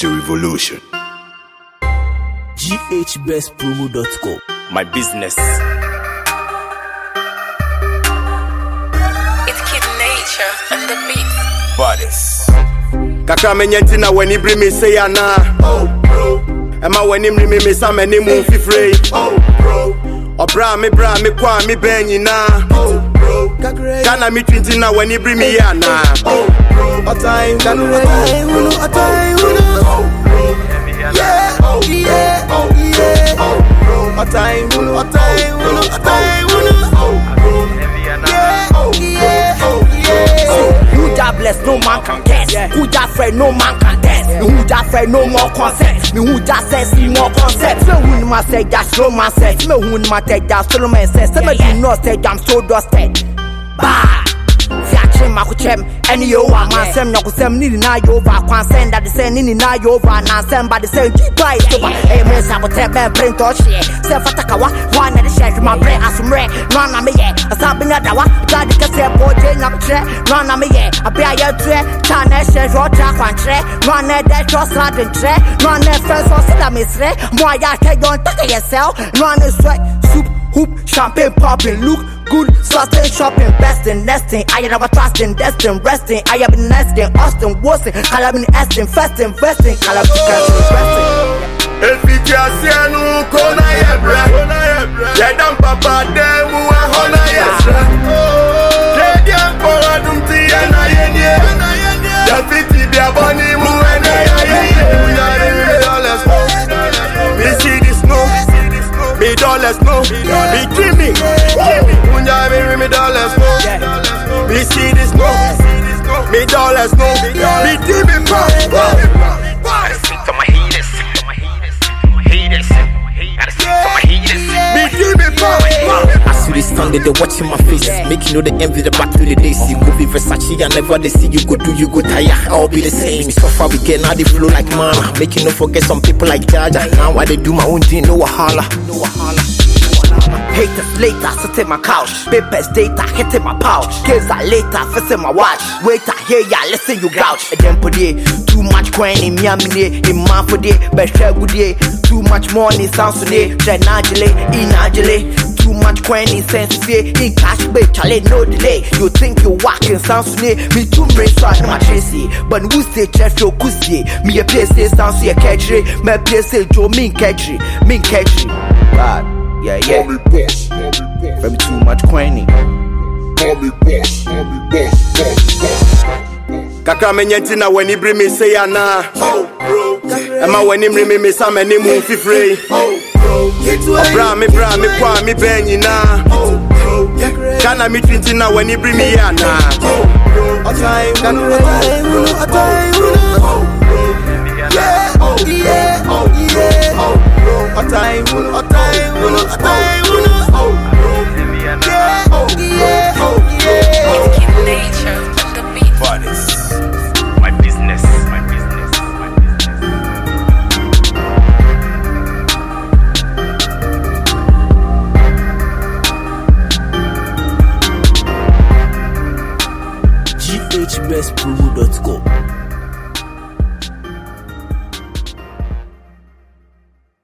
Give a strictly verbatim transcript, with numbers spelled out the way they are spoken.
to revolution. G H best promo dot com. My business. It's Kid Nature and the beat. Bodies. Kakra menyenti na when he bring me say ana. Oh bro. Emma when him bring me me some any move fi free. Oh bro. Obra me bra me kwa me ben nyina. Oh bro. Kana me twenty na when he bring me ana. Oh bro. Otai kanu otai unu otai unu. Oh bro. Yeah. Oh yeah. Oh yeah. Oh bro. Otai unu otai unu otai unu. Oh bro. Yeah. Oh yeah. Oh yeah. Who that bless no man can guess. Who that friend no man can test. Who that friend no more concept. Me who that says see more concept. Me who ma say that slow man says. Me who ma take that slow man says. Me do not say I'm so dusted. Bah. Makuchem, any yo, man, sem no sem ni na yo va kwan send that the send ni na yo va na sem by the same keep by to ba e me sabote be print to share se fatakawa one na the share my brain asumre no na me ye asabi na dawa god ka se boje na tre no na me ye abi aye tre chana share ro tra kwan tre no na de trust la de tre no na first so sit am isre mo ya ke don take yourself no na sweat soup hoop champagne popping look good sustain shopping best in nesting I never trusting destined resting I have been nesting Austin Wilson I have been asking fast investing I have been investing if it is no kona yebra ya dam papa dem wa hona yesra ke dem for dum ti na yenye ya fiti dia boni mu na ya we see this no me dollars no me give me unja me me dollars no me see this no me dollars no me give me more Gotta speak to my haters. My haters. My haters. Gotta speak to my haters. me give me more As you dey stand there, they watching my face. Make you know the envy, the back to the days. You go be Versace, and never they see you go do, you go tire. All be the same. So far we get now they flow like mana. Make you no forget some people like Jaja. Now I they do my own thing, no wahala. No wahala. Haters later, sit in my couch. Papers data, hit in my pouch. Kids are later, fix in my watch. Wait, I hear ya, listen, you gouch. And then put it, too much coin in Miami, in man for day, best share good day. Too much money, sounds today. Then Agile, in Agile. Too much coin in sense in cash, babe, chale, no delay. You think you walking, sounds today. Me too brace, so I know my tracy. But who say chef, your pussy? Me a place, say, sounds here, catch it. My place, say, Joe, mean catch it. Mean catch it. God. Yeah, yeah. Call me boss, call me boss. Maybe too much coining. Call me boss, call me boss, boss, boss. Kakra menyenti na when he bring me say ana. Oh bro. Emma when he bring me me some any move fi free. Oh bro. Obra me bra me kwa me ben nyina. Oh bro. Kana me twenty na when he bring me ana. Oh bro. Otai kanu otai unu otai unu. Oh bro. Yeah. Oh yeah. Oh yeah. Oh bro. Otai unu otai unu otai unu. Oh bro. Yeah. Oh yeah. Oh yeah. It's Kid Nature and the beat. Bodies. My business. My business. My G H best promo dot com.